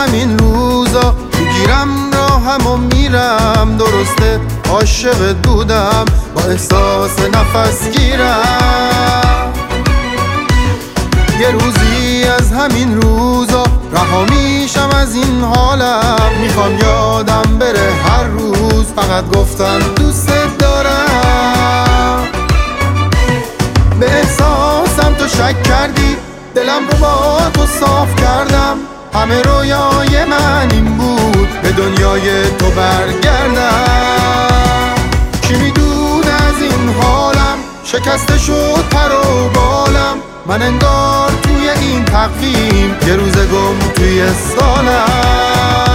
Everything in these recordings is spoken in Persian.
همین روزا میگیرم راهم و میرم، درسته عاشقت بودم با احساس نفس گیرم. یه روزی از همین روزا رها میشم از این حالم، میخوام یادم بره هر روز فقط گفتم دوست دارم. به احساسم تو شک کردی، دلم رو با تو صاف کردم، همه رویای من این بود به دنیای تو برگردم. کی میدونه از این حالم شکسته شد پر و بالم، من انگار توی این تقویم یه روز گم توی سالم.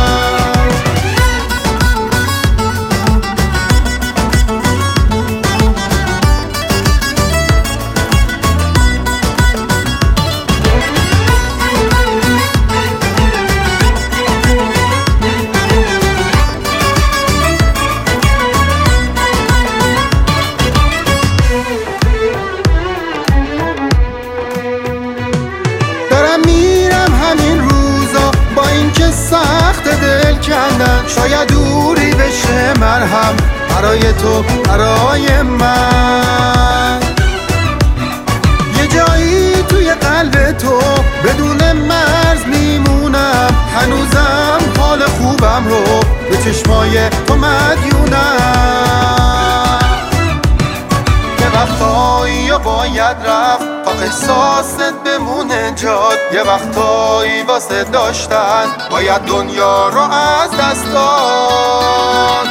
میرم همین روزا با اینکه سخت دل کندن، شاید دوری بشه مرهم برای تو برای من. یه جایی توی قلب تو بدون مرز میمونم، هنوزم حال خوبم رو به چشمای تو مدیونم. یه وقتایی باید رفت تا احساست بمونه جاد، یه وقتایی واسه داشتن باید دنیا رو از دست داد.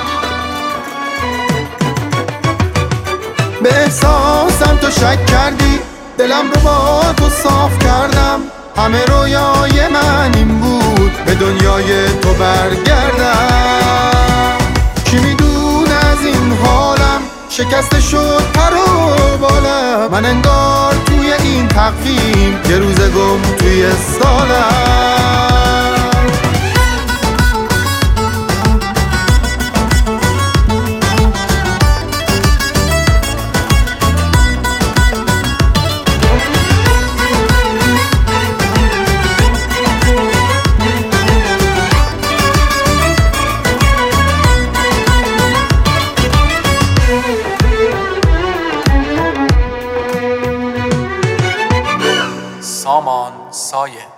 به احساسم تو شک کردی، دلم رو با تو صاف کردم، همه رویای من این بود به دنیای تو برگردم. کی میدونه از این حالم شکسته شد پر و بالم، من انگار توی این تقویم یه روز گم توی سالم. سامان سایه